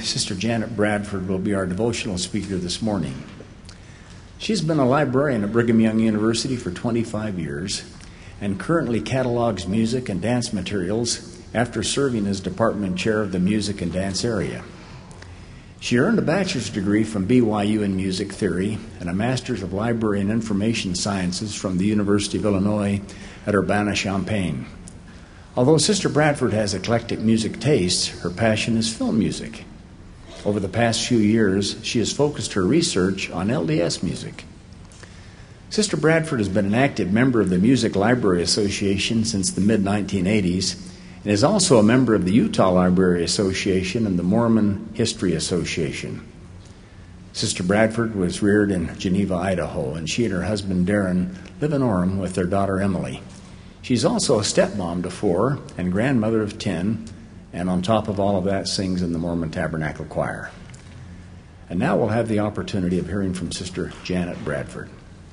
Sister Janet Bradford will be our devotional speaker this morning. She's been a librarian at Brigham Young University for 25 years and currently catalogs music and dance materials after serving as department chair of the music and dance area. She earned a bachelor's degree from BYU in music theory and a master's of library and information sciences from the University of Illinois at Urbana-Champaign. Although Sister Bradford has eclectic music tastes, her passion is film music. Over the past few years, she has focused her research on LDS music. Sister Bradford has been an active member of the Music Library Association since the mid-1980s and is also a member of the Utah Library Association and the Mormon History Association. Sister Bradford was reared in Geneva, Idaho, and she and her husband Darren live in Orem with their daughter Emily. She's also a stepmom to 4 and grandmother of 10, and on top of all of that, sings in the Mormon Tabernacle Choir. And now we'll have the opportunity of hearing from Sister Janet Bradford.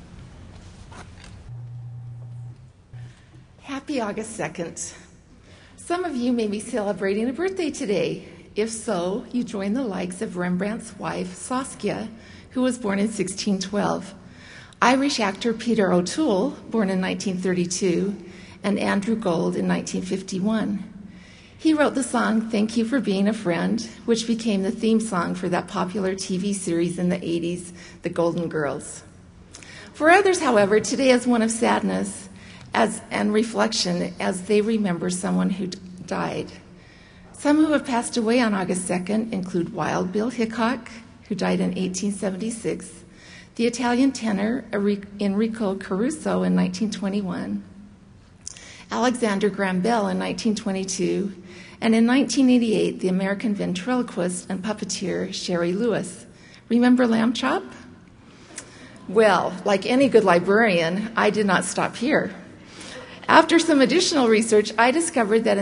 Happy August 2nd. Some of you may be celebrating a birthday today. If so, you join the likes of Rembrandt's wife, Saskia, who was born in 1612, Irish actor Peter O'Toole, born in 1932, and Andrew Gold in 1951. He wrote the song Thank You for Being a Friend, which became the theme song for that popular TV series in the 80s, The Golden Girls. For others, however, today is one of sadness and reflection as they remember someone who died. Some who have passed away on August 2nd include Wild Bill Hickok, who died in 1876, the Italian tenor Enrico Caruso in 1921, Alexander Graham Bell in 1922, and in 1988, the American ventriloquist and puppeteer Sherry Lewis. Remember Lamb Chop? Well, like any good librarian, I did not stop here. After some additional research, I discovered that in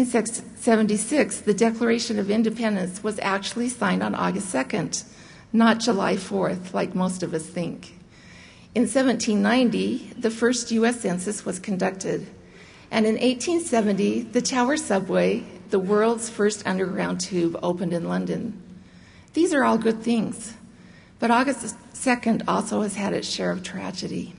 1776, the Declaration of Independence was actually signed on August 2nd, not July 4th, like most of us think. In 1790, the first U.S. Census was conducted, and in 1870, the Tower Subway, the world's first underground tube, opened in London. These are all good things, but August 2nd also has had its share of tragedy.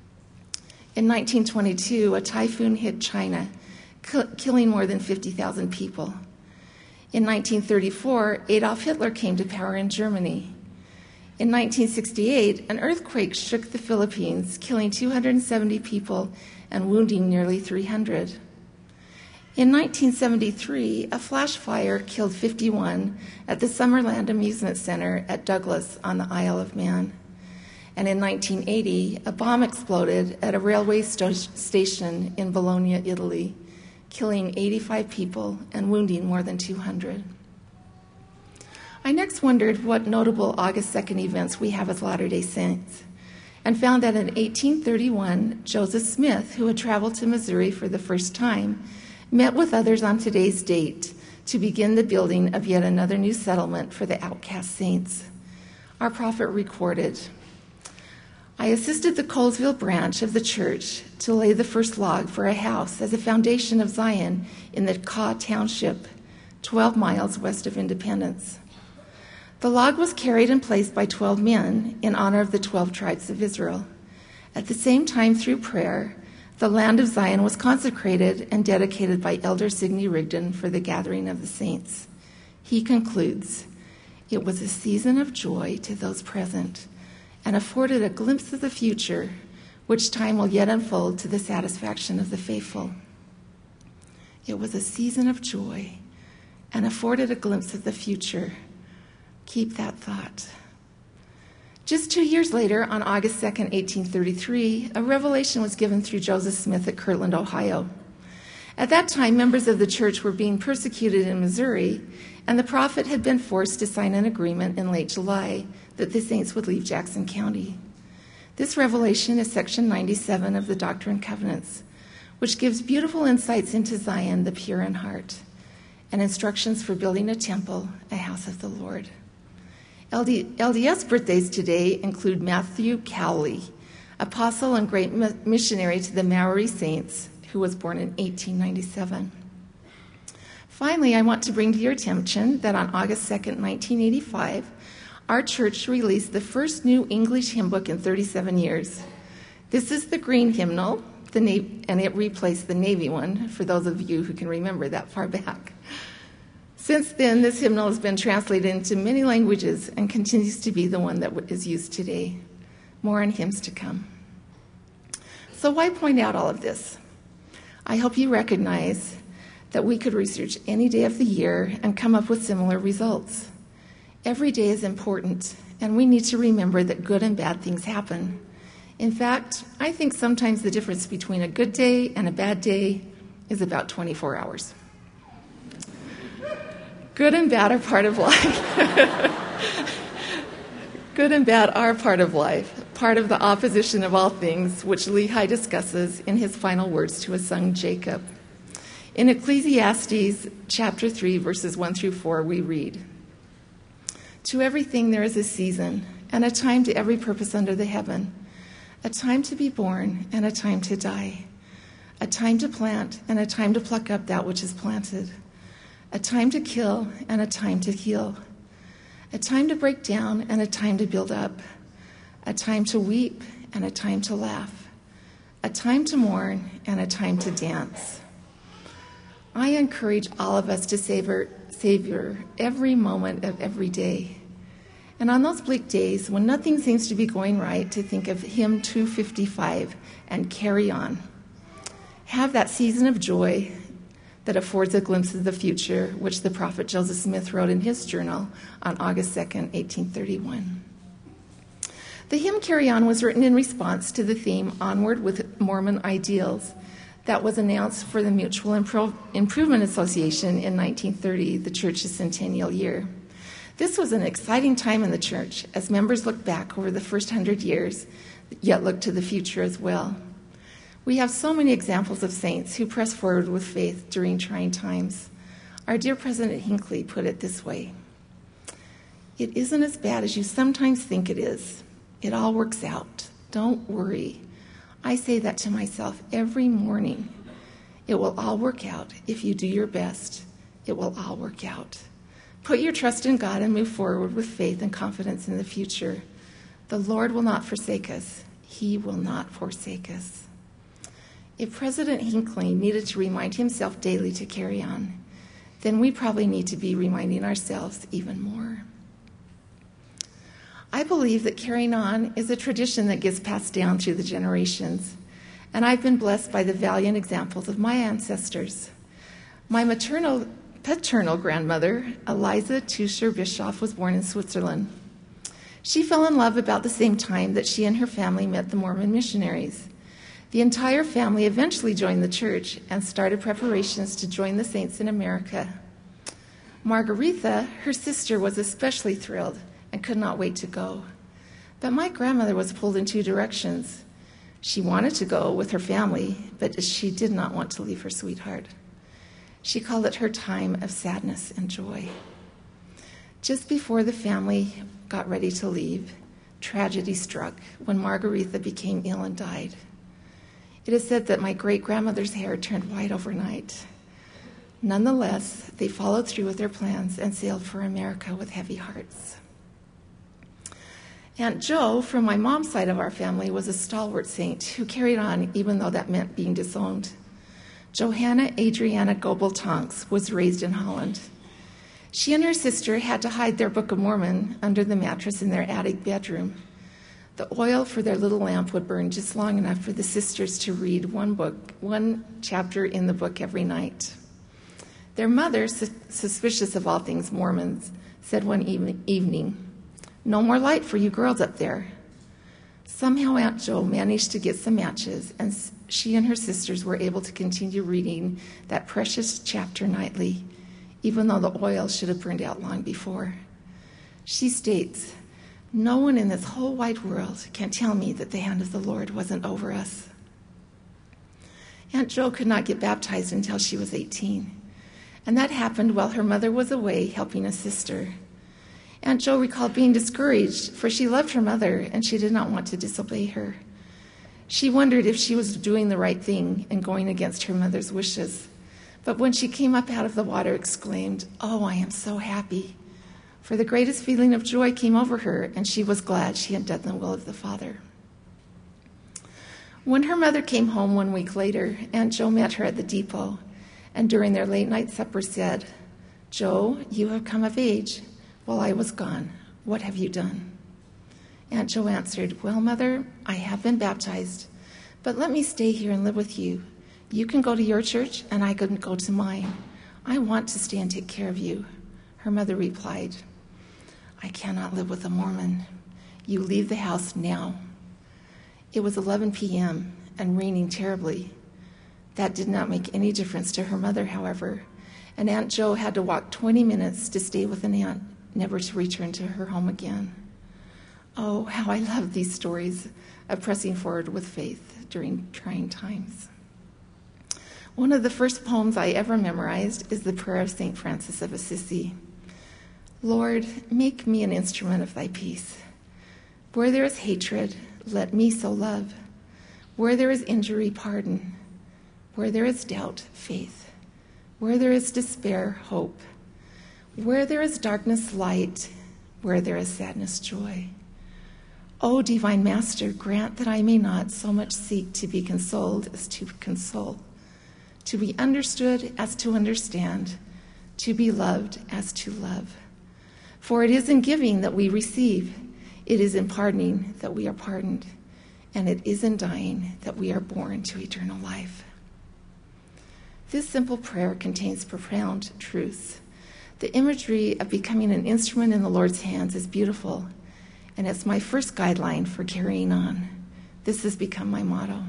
In 1922, a typhoon hit China, killing more than 50,000 people. In 1934, Adolf Hitler came to power in Germany. In 1968, an earthquake shook the Philippines, killing 270 people and wounding nearly 300. In 1973, a flash fire killed 51 at the Summerland Amusement Center at Douglas on the Isle of Man. And in 1980, a bomb exploded at a railway station in Bologna, Italy, killing 85 people and wounding more than 200. I next wondered what notable August 2nd events we have as Latter-day Saints, and found that in 1831, Joseph Smith, who had traveled to Missouri for the first time, met with others on today's date to begin the building of yet another new settlement for the outcast saints. Our prophet recorded, I assisted the Colesville branch of the church to lay the first log for a house as a foundation of Zion in the Kaw Township, 12 miles west of Independence. The log was carried and placed by 12 men in honor of the 12 tribes of Israel. At the same time, through prayer, the land of Zion was consecrated and dedicated by Elder Sidney Rigdon for the gathering of the saints. He concludes, it was a season of joy to those present, and afforded a glimpse of the future, which time will yet unfold to the satisfaction of the faithful. It was a season of joy and afforded a glimpse of the future. Keep that thought. Just 2 years later, on August 2nd, 1833, a revelation was given through Joseph Smith at Kirtland, Ohio. At that time, members of the church were being persecuted in Missouri, and the prophet had been forced to sign an agreement in late July that the saints would leave Jackson County. This revelation is section 97 of the Doctrine and Covenants, which gives beautiful insights into Zion, the pure in heart, and instructions for building a temple, a house of the Lord. LDS birthdays today include Matthew Cowley, apostle and great missionary to the Maori saints, who was born in 1897. Finally, I want to bring to your attention that on August 2nd, 1985, our church released the first new English hymn book in 37 years. This is the green hymnal, and it replaced the navy one, for those of you who can remember that far back. Since then, this hymnal has been translated into many languages and continues to be the one that is used today. More on hymns to come. So why point out all of this? I hope you recognize that we could research any day of the year and come up with similar results. Every day is important, and we need to remember that good and bad things happen. In fact, I think sometimes the difference between a good day and a bad day is about 24 hours. Good and bad are part of life. Good and bad are part of life, part of the opposition of all things, which Lehi discusses in his final words to his son Jacob. In Ecclesiastes chapter 3, verses 1 through 4, we read, "To everything there is a season, and a time to every purpose under the heaven, a time to be born and a time to die, a time to plant and a time to pluck up that which is planted, a time to kill and a time to heal, a time to break down and a time to build up, a time to weep and a time to laugh, a time to mourn and a time to dance." I encourage all of us to savor every moment of every day. And on those bleak days when nothing seems to be going right, to think of hymn 255 and carry on. Have that season of joy that affords a glimpse of the future, which the prophet Joseph Smith wrote in his journal on August 2nd, 1831. The hymn Carry On was written in response to the theme Onward with Mormon Ideals that was announced for the Mutual Improvement Association in 1930, the church's centennial year. This was an exciting time in the church as members looked back over the first 100 years, yet looked to the future as well. We have so many examples of saints who pressed forward with faith during trying times. Our dear President Hinckley put it this way: "It isn't as bad as you sometimes think it is. It all works out. Don't worry. I say that to myself every morning. It will all work out. If you do your best, it will all work out. Put your trust in God and move forward with faith and confidence in the future. The Lord will not forsake us. He will not forsake us." If President Hinckley needed to remind himself daily to carry on, then we probably need to be reminding ourselves even more. I believe that carrying on is a tradition that gets passed down through the generations, and I've been blessed by the valiant examples of my ancestors. My paternal grandmother, Eliza Tuscher Bischoff, was born in Switzerland. She fell in love about the same time that she and her family met the Mormon missionaries. The entire family eventually joined the church and started preparations to join the saints in America. Margaretha, her sister, was especially thrilled and could not wait to go. But my grandmother was pulled in two directions. She wanted to go with her family, but she did not want to leave her sweetheart. She called it her time of sadness and joy. Just before the family got ready to leave, tragedy struck when Margaretha became ill and died. It is said that my great-grandmother's hair turned white overnight. Nonetheless, they followed through with their plans and sailed for America with heavy hearts. Aunt Jo, from my mom's side of our family, was a stalwart saint who carried on even though that meant being disowned. Johanna Adriana Goebel-Tonks was raised in Holland. She and her sister had to hide their Book of Mormon under the mattress in their attic bedroom. The oil for their little lamp would burn just long enough for the sisters to read one chapter in the book every night. Their mother, suspicious of all things Mormons, said one evening, "No more light for you girls up there." Somehow Aunt Jo managed to get some matches, and she and her sisters were able to continue reading that precious chapter nightly, even though the oil should have burned out long before. She states, "No one in this whole wide world can tell me that the hand of the Lord wasn't over us." Aunt Jo could not get baptized until she was 18, and that happened while her mother was away helping a sister. Aunt Jo recalled being discouraged, for she loved her mother and she did not want to disobey her. She wondered if she was doing the right thing and going against her mother's wishes. But when she came up out of the water, exclaimed, "Oh, I am so happy." For the greatest feeling of joy came over her, and she was glad she had done the will of the Father. When her mother came home 1 week later, Aunt Jo met her at the depot, and during their late-night supper said, "Jo, you have come of age. While I was gone, what have you done?" Aunt Jo answered, "Well, Mother, I have been baptized, but let me stay here and live with you. You can go to your church, and I can go to mine. I want to stay and take care of you." Her mother replied, "I cannot live with a Mormon. You leave the house now." It was 11 p.m. and raining terribly. That did not make any difference to her mother, however, and Aunt Jo had to walk 20 minutes to stay with an aunt, never to return to her home again. Oh, how I love these stories of pressing forward with faith during trying times. One of the first poems I ever memorized is the prayer of St. Francis of Assisi. "Lord, make me an instrument of thy peace. Where there is hatred, let me so love. Where there is injury, pardon. Where there is doubt, faith. Where there is despair, hope. Where there is darkness, light. Where there is sadness, joy. O divine Master, grant that I may not so much seek to be consoled as to console, to be understood as to understand, to be loved as to love. For it is in giving that we receive, it is in pardoning that we are pardoned, and it is in dying that we are born to eternal life." This simple prayer contains profound truths. The imagery of becoming an instrument in the Lord's hands is beautiful, and it's my first guideline for carrying on. This has become my motto.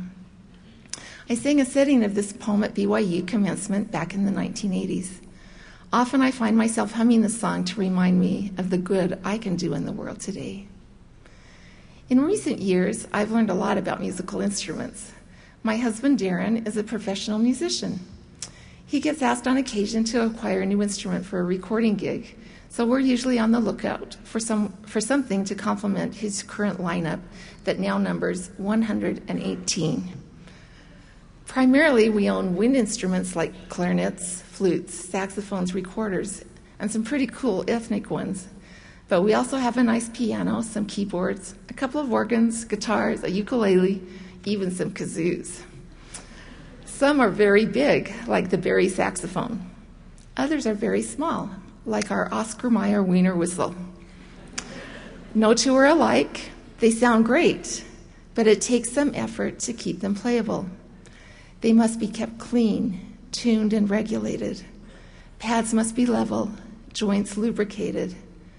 I sang a setting of this poem at BYU commencement back in the 1980s. Often I find myself humming the song to remind me of the good I can do in the world today. In recent years, I've learned a lot about musical instruments. My husband, Darren, is a professional musician. He gets asked on occasion to acquire a new instrument for a recording gig, so we're usually on the lookout for something to complement his current lineup that now numbers 118. Primarily, we own wind instruments like clarinets, flutes, saxophones, recorders, and some pretty cool ethnic ones. But we also have a nice piano, some keyboards, a couple of organs, guitars, a ukulele, even some kazoos. Some are very big, like the Barry saxophone. Others are very small, like our Oscar Mayer Wiener whistle. No two are alike. They sound great, but it takes some effort to keep them playable. They must be kept clean, tuned, and regulated. Pads must be level, joints lubricated.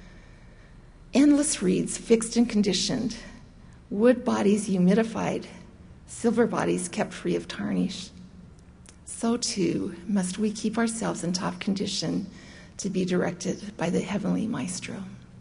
Endless reeds fixed and conditioned. Wood bodies humidified. Silver bodies kept free of tarnish. So too must we keep ourselves in top condition to be directed by the heavenly maestro.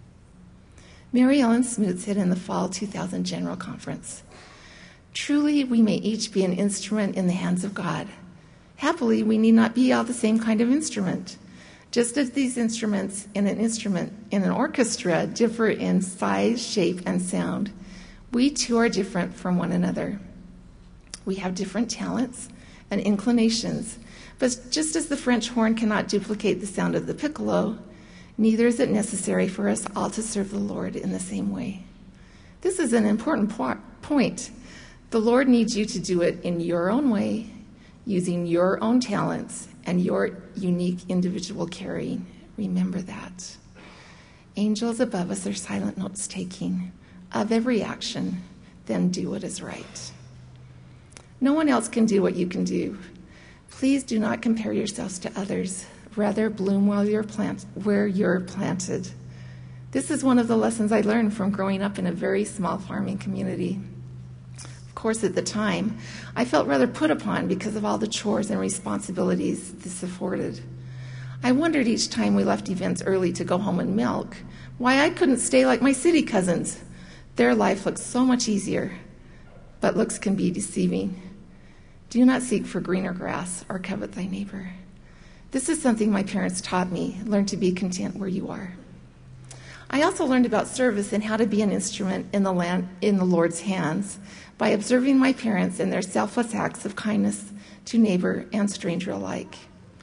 Mary Ellen Smoot said in the fall 2000 General Conference, "Truly, we may each be an instrument in the hands of God. Happily, we need not be all the same kind of instrument. Just as these instruments in an orchestra differ in size, shape, and sound, we too are different from one another. We have different talents and inclinations, but just as the French horn cannot duplicate the sound of the piccolo, neither is it necessary for us all to serve the Lord in the same way." This is an important point. The Lord needs you to do it in your own way, using your own talents and your unique individual carrying. Remember that. Angels above us are silent notes taking of every action, then do what is right. No one else can do what you can do. Please do not compare yourselves to others. Rather, bloom where you're planted. This is one of the lessons I learned from growing up in a very small farming community. Of course, at the time, I felt rather put upon because of all the chores and responsibilities this afforded. I wondered each time we left events early to go home and milk why I couldn't stay like my city cousins. Their life looks so much easier, but looks can be deceiving. Do not seek for greener grass or covet thy neighbor. This is something my parents taught me. Learn to be content where you are. I also learned about service and how to be an instrument in the Lord's hands by observing my parents and their selfless acts of kindness to neighbor and stranger alike.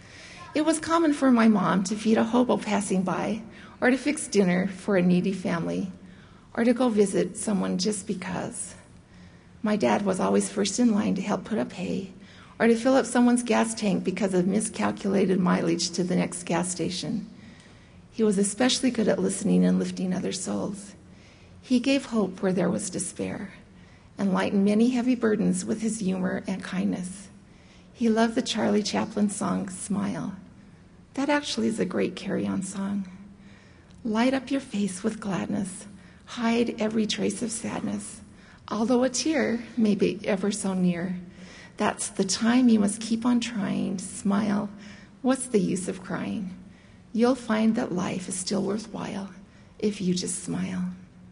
It was common for my mom to feed a hobo passing by, or to fix dinner for a needy family, or to go visit someone just because. My dad was always first in line to help put up hay, or to fill up someone's gas tank because of miscalculated mileage to the next gas station. He was especially good at listening and lifting other souls. He gave hope where there was despair, and lightened many heavy burdens with his humor and kindness. He loved the Charlie Chaplin song, Smile. That actually is a great carry-on song. Light up your face with gladness. Hide every trace of sadness. Although a tear may be ever so near, that's the time you must keep on trying. Smile. What's the use of crying? You'll find that life is still worthwhile if you just smile.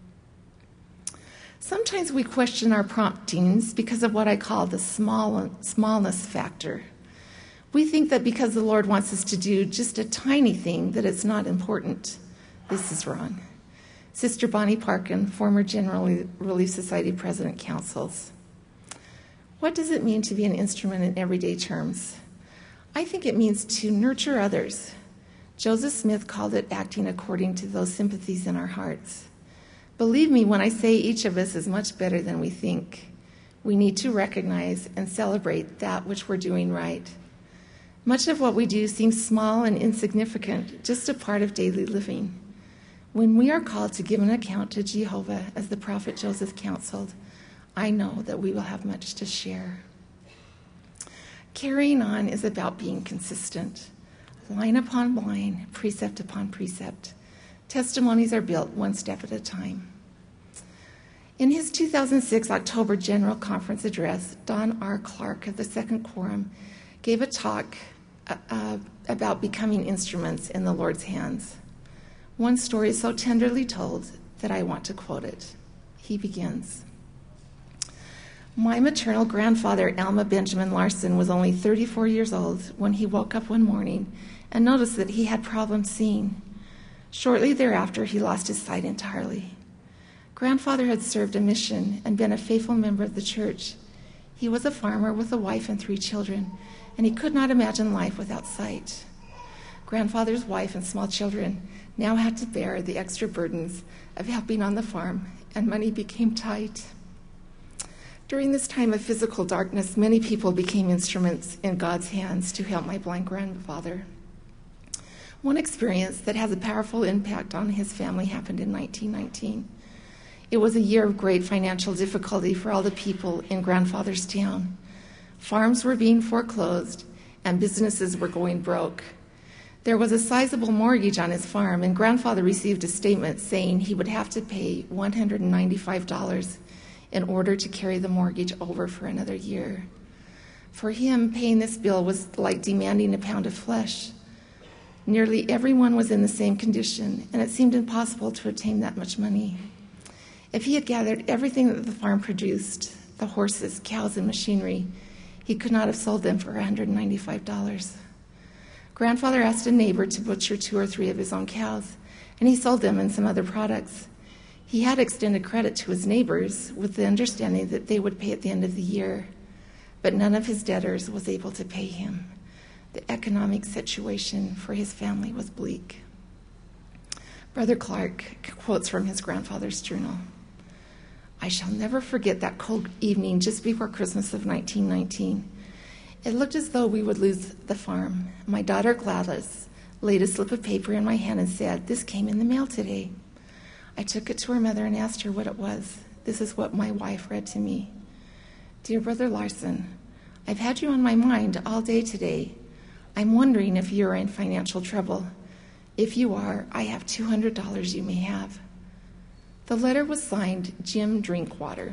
Sometimes we question our promptings because of what I call the smallness factor. We think that because the Lord wants us to do just a tiny thing, that it's not important. This is wrong. Sister Bonnie Parkin, former General Relief Society President, counsels. What does it mean to be an instrument in everyday terms? I think it means to nurture others. Joseph Smith called it acting according to those sympathies in our hearts. Believe me when I say each of us is much better than we think. We need to recognize and celebrate that which we're doing right. Much of what we do seems small and insignificant, just a part of daily living. When we are called to give an account to Jehovah, as the prophet Joseph counseled, I know that we will have much to share. Carrying on is about being consistent. Line upon line, precept upon precept. Testimonies are built one step at a time. In his 2006 October General Conference address, Don R. Clark of the Second Quorum gave a talk about becoming instruments in the Lord's hands. One story is so tenderly told that I want to quote it. He begins, My maternal grandfather, Alma Benjamin Larson, was only 34 years old when he woke up one morning and noticed that he had problems seeing. Shortly thereafter, he lost his sight entirely. Grandfather had served a mission and been a faithful member of the church. He was a farmer with a wife and 3 children, and he could not imagine life without sight. Grandfather's wife and small children now had to bear the extra burdens of helping on the farm, and money became tight. During this time of physical darkness, many people became instruments in God's hands to help my blind grandfather. One experience that has a powerful impact on his family happened in 1919. It was a year of great financial difficulty for all the people in grandfather's town. Farms were being foreclosed and businesses were going broke. There was a sizable mortgage on his farm, and grandfather received a statement saying he would have to pay $195 in order to carry the mortgage over for another year. For him, paying this bill was like demanding a pound of flesh. Nearly everyone was in the same condition, and it seemed impossible to obtain that much money. If he had gathered everything that the farm produced, the horses, cows, and machinery, he could not have sold them for $195. Grandfather asked a neighbor to butcher 2 or 3 of his own cows, and he sold them and some other products. He had extended credit to his neighbors with the understanding that they would pay at the end of the year, but none of his debtors was able to pay him. The economic situation for his family was bleak. Brother Clark quotes from his grandfather's journal. I shall never forget that cold evening just before Christmas of 1919. It looked as though we would lose the farm. My daughter Gladys laid a slip of paper in my hand and said, "This came in the mail today." I took it to her mother and asked her what it was. This is what my wife read to me. Dear Brother Larson, I've had you on my mind all day today. I'm wondering if you're in financial trouble. If you are, I have $200 you may have. The letter was signed Jim Drinkwater.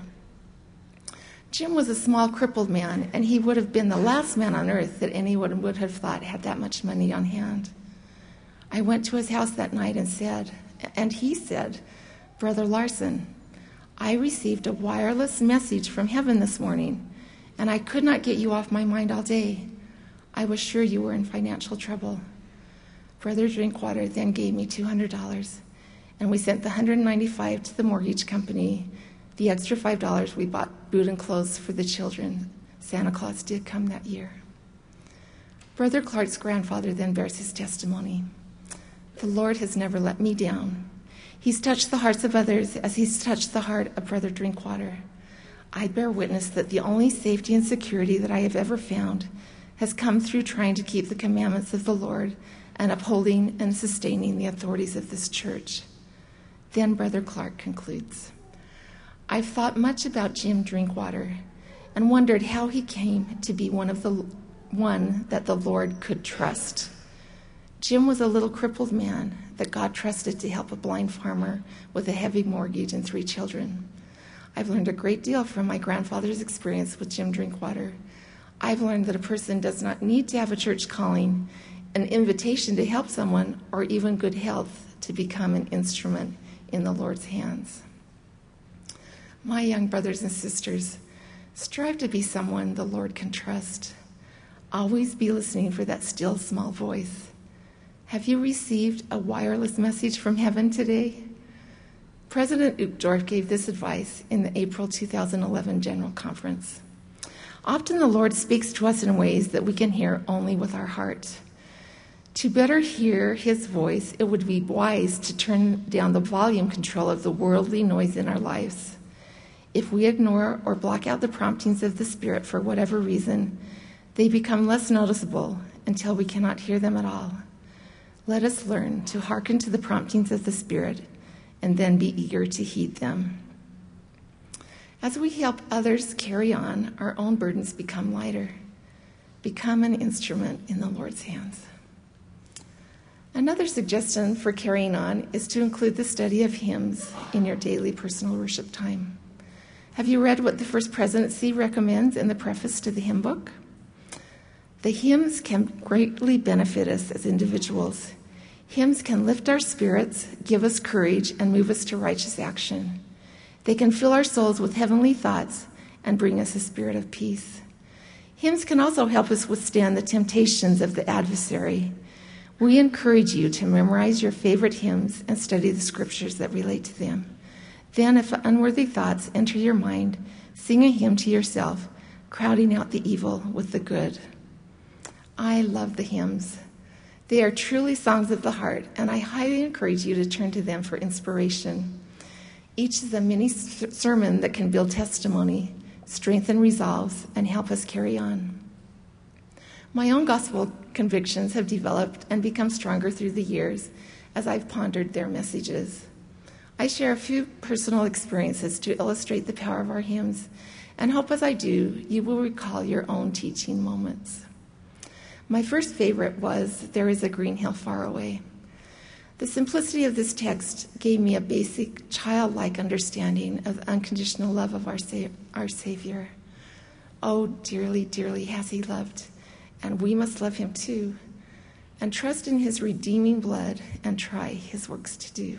Jim was a small, crippled man, and he would have been the last man on earth that anyone would have thought had that much money on hand. I went to his house that night and he said, Brother Larson, I received a wireless message from heaven this morning, and I could not get you off my mind all day. I was sure you were in financial trouble. Brother Drinkwater then gave me $200, and we sent the $195 to the mortgage company. The extra $5 we bought food and clothes for the children. Santa Claus did come that year. Brother Clark's grandfather then bears his testimony. The Lord has never let me down. He's touched the hearts of others as he's touched the heart of Brother Drinkwater. I bear witness that the only safety and security that I have ever found has come through trying to keep the commandments of the Lord and upholding and sustaining the authorities of this church. Then Brother Clark concludes, I've thought much about Jim Drinkwater and wondered how he came to be one that the Lord could trust. Jim was a little crippled man that God trusted to help a blind farmer with a heavy mortgage and 3 children. I've learned a great deal from my grandfather's experience with Jim Drinkwater. I've learned that a person does not need to have a church calling, an invitation to help someone, or even good health to become an instrument in the Lord's hands. My young brothers and sisters, strive to be someone the Lord can trust. Always be listening for that still small voice. Have you received a wireless message from heaven today? President Uchtdorf gave this advice in the April 2011 General Conference. Often the Lord speaks to us in ways that we can hear only with our heart. To better hear his voice, it would be wise to turn down the volume control of the worldly noise in our lives. If we ignore or block out the promptings of the Spirit for whatever reason, they become less noticeable until we cannot hear them at all. Let us learn to hearken to the promptings of the Spirit and then be eager to heed them. As we help others carry on, our own burdens become lighter. Become an instrument in the Lord's hands. Another suggestion for carrying on is to include the study of hymns in your daily personal worship time. Have you read what the First Presidency recommends in the preface to the hymn book? The hymns can greatly benefit us as individuals. Hymns can lift our spirits, give us courage, and move us to righteous action. They can fill our souls with heavenly thoughts and bring us a spirit of peace. Hymns can also help us withstand the temptations of the adversary. We encourage you to memorize your favorite hymns and study the scriptures that relate to them. Then, if unworthy thoughts enter your mind, sing a hymn to yourself, crowding out the evil with the good. I love the hymns. They are truly songs of the heart, and I highly encourage you to turn to them for inspiration. Each is a mini sermon that can build testimony, strengthen resolves, and help us carry on. My own gospel convictions have developed and become stronger through the years as I've pondered their messages. I share a few personal experiences to illustrate the power of our hymns, and hope as I do, you will recall your own teaching moments. My first favorite was, "There is a green hill far away." The simplicity of this text gave me a basic, childlike understanding of the unconditional love of our Savior. Oh, dearly, dearly has he loved, and we must love him too, and trust in his redeeming blood and try his works to do.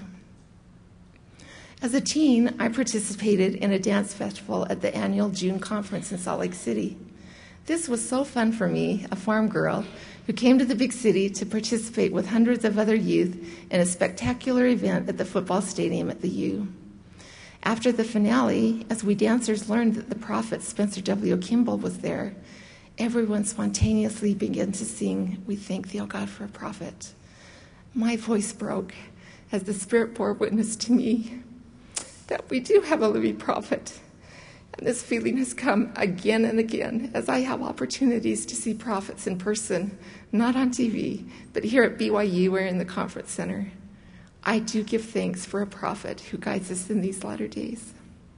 As a teen, I participated in a dance festival at the annual June conference in Salt Lake City. This was so fun for me, a farm girl who came to the big city to participate with hundreds of other youth in a spectacular event at the football stadium at the U. After the finale, as we dancers learned that the prophet Spencer W. Kimball was there, everyone spontaneously began to sing, "We thank thee, O God, for a prophet." My voice broke as the Spirit bore witness to me that we do have a living prophet. And this feeling has come again and again as I have opportunities to see prophets in person, not on TV, but here at BYU or in the conference center. I do give thanks for a prophet who guides us in these latter days.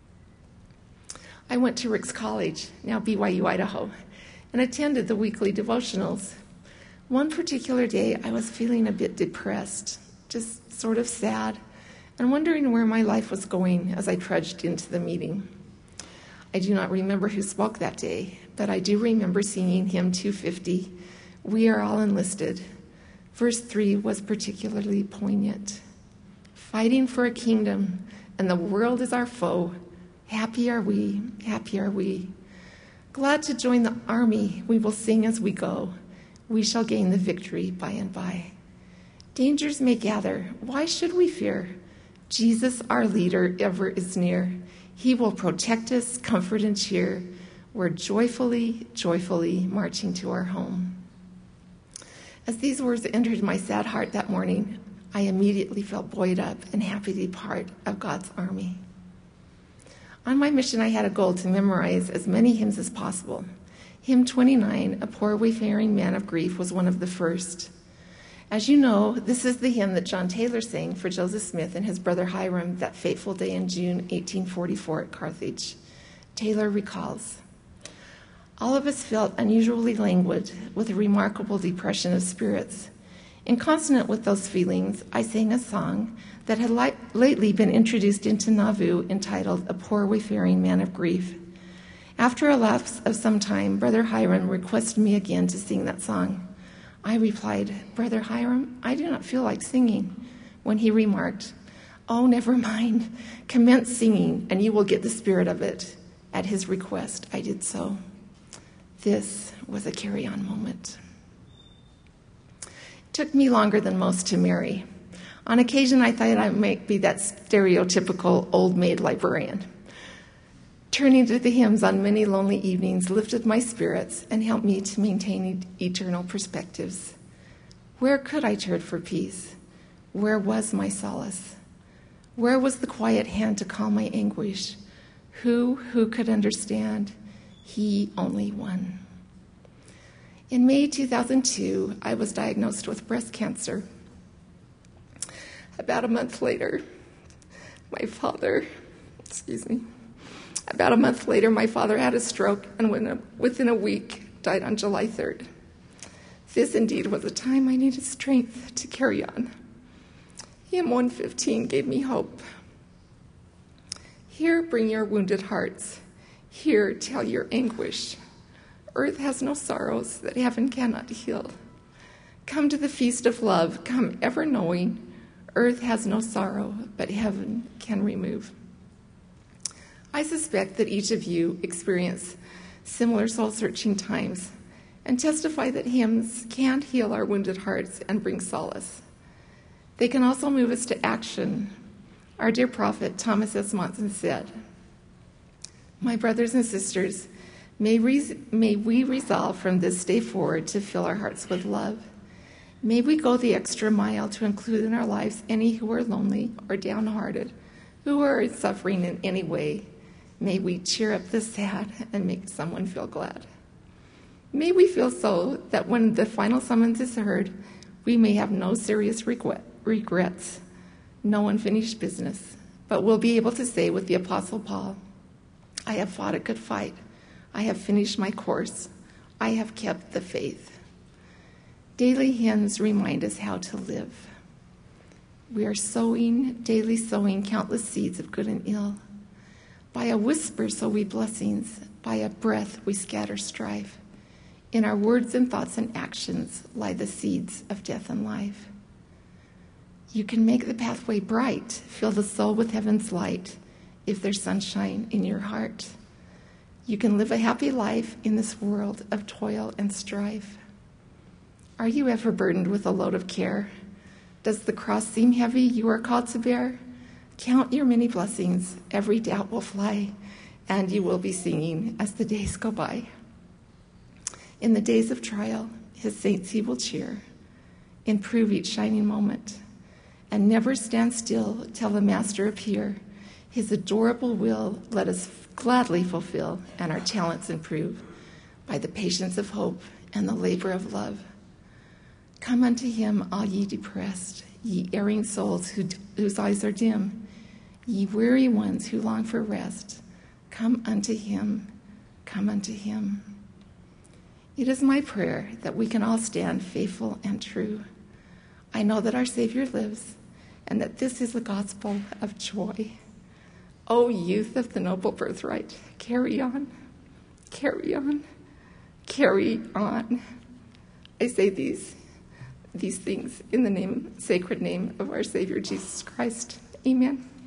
I went to Ricks College, now BYU, Idaho, and attended the weekly devotionals. One particular day, I was feeling a bit depressed, just sort of sad, and wondering where my life was going as I trudged into the meeting. I do not remember who spoke that day, but I do remember singing hymn 250, "We Are All Enlisted." Verse 3 was particularly poignant. Fighting for a kingdom, and the world is our foe. Happy are we, happy are we. Glad to join the army, we will sing as we go. We shall gain the victory by and by. Dangers may gather, why should we fear? Jesus, our leader, ever is near. He will protect us, comfort and cheer. We're joyfully, joyfully marching to our home. As these words entered my sad heart that morning, I immediately felt buoyed up and happy to be part of God's army. On my mission, I had a goal to memorize as many hymns as possible. Hymn 29, A Poor Wayfaring Man of Grief, was one of the first. As you know, this is the hymn that John Taylor sang for Joseph Smith and his brother Hiram that fateful day in June 1844 at Carthage. Taylor recalls, "All of us felt unusually languid with a remarkable depression of spirits. In consonant with those feelings, I sang a song that had lately been introduced into Nauvoo entitled A Poor Wayfaring Man of Grief. After a lapse of some time, Brother Hiram requested me again to sing that song. I replied, 'Brother Hiram, I do not feel like singing,' when he remarked, 'Oh, never mind, commence singing and you will get the spirit of it.' At his request, I did so." This was a carry-on moment. It took me longer than most to marry. On occasion, I thought I might be that stereotypical old maid librarian. Turning to the hymns on many lonely evenings lifted my spirits and helped me to maintain eternal perspectives. Where could I turn for peace? Where was my solace? Where was the quiet hand to calm my anguish? Who could understand? He, only one. In May 2002, I was diagnosed with breast cancer. About a month later, my father had a stroke and within a week died on July 3rd. This indeed was a time I needed strength to carry on. Hymn 115 gave me hope. "Here bring your wounded hearts. Here tell your anguish. Earth has no sorrows that heaven cannot heal. Come to the feast of love, come ever knowing earth has no sorrow but heaven can remove." I suspect that each of you experience similar soul-searching times and testify that hymns can heal our wounded hearts and bring solace. They can also move us to action. Our dear prophet Thomas S. Monson said, "My brothers and sisters, may we resolve from this day forward to fill our hearts with love. May we go the extra mile to include in our lives any who are lonely or downhearted, who are suffering in any way. May we cheer up the sad and make someone feel glad. May we feel so that when the final summons is heard, we may have no serious regrets, no unfinished business, but we'll be able to say with the Apostle Paul, 'I have fought a good fight. I have finished my course. I have kept the faith.'" Daily hymns remind us how to live. We are daily sowing countless seeds of good and ill. By a whisper sow we blessings, by a breath we scatter strife. In our words and thoughts and actions lie the seeds of death and life. You can make the pathway bright, fill the soul with heaven's light, if there's sunshine in your heart. You can live a happy life in this world of toil and strife. Are you ever burdened with a load of care? Does the cross seem heavy you are called to bear? Count your many blessings, every doubt will fly, and you will be singing as the days go by. In the days of trial, his saints he will cheer, improve each shining moment, and never stand still till the Master appear. His adorable will let us gladly fulfill, and our talents improve by the patience of hope and the labor of love. Come unto him, all ye depressed, ye erring souls whose eyes are dim, ye weary ones who long for rest. Come unto him, come unto him. It is my prayer that we can all stand faithful and true. I know that our Savior lives, and that this is the gospel of joy. O youth of the noble birthright, carry on, carry on, carry on. I say these things in the sacred name of our Savior Jesus Christ. Amen.